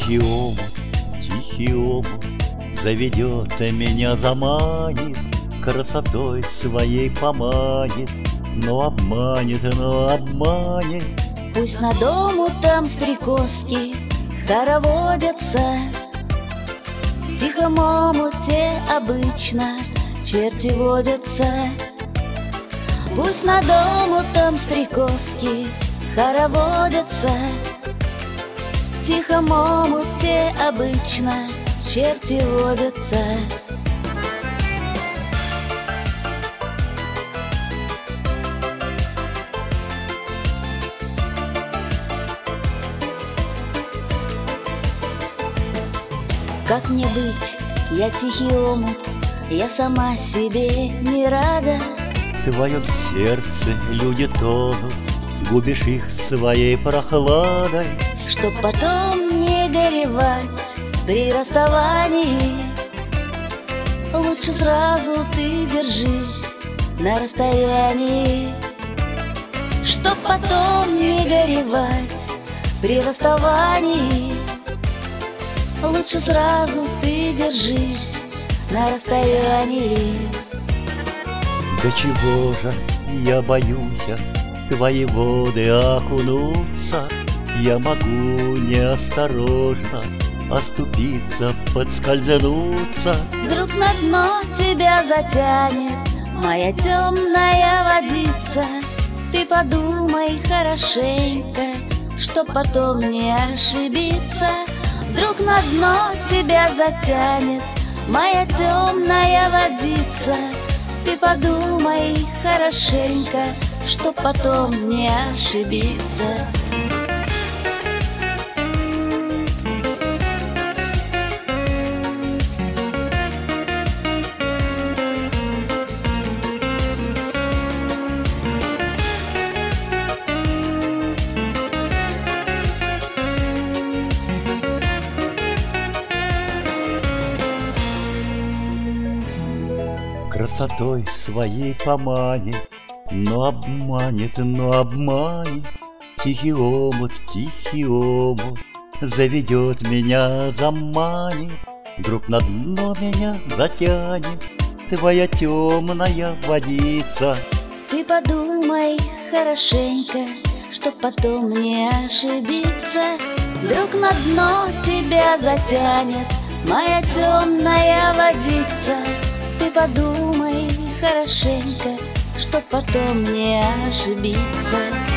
тихий омут заведет меня, заманит, красотой своей поманит, но обманет. Пусть над омутом стрекозки хороводятся, в тихом омуте обычно черти водятся. Пусть над омутом стрекозки хороводятся, в тихом омуте обычно черти водятся. Как мне быть, я тихий омут, я сама себе не рада. В твоем сердце люди тонут, губишь их своей прохладой. Чтоб потом не горевать при расставании, лучше сразу ты держись на расстоянии. Чтоб потом не горевать при расставании, лучше сразу ты держись на расстоянии. До чего же я боюсь в твои воды окунуться? Я могу неосторожно оступиться, подскользнуться. Вдруг на дно тебя затянет моя темная водица. Ты подумай хорошенько, чтоб потом не ошибиться. Вдруг на дно тебя затянет моя темная водица. Ты подумай хорошенько, чтоб потом не ошибиться. Красотой своей поманит, но обманет. Тихий омут заведет меня, заманит. Вдруг на дно меня затянет твоя темная водица. Ты подумай хорошенько, чтоб потом не ошибиться. Вдруг на дно тебя затянет моя темная водица. Ты подумай хорошенько, чтоб потом не ошибиться.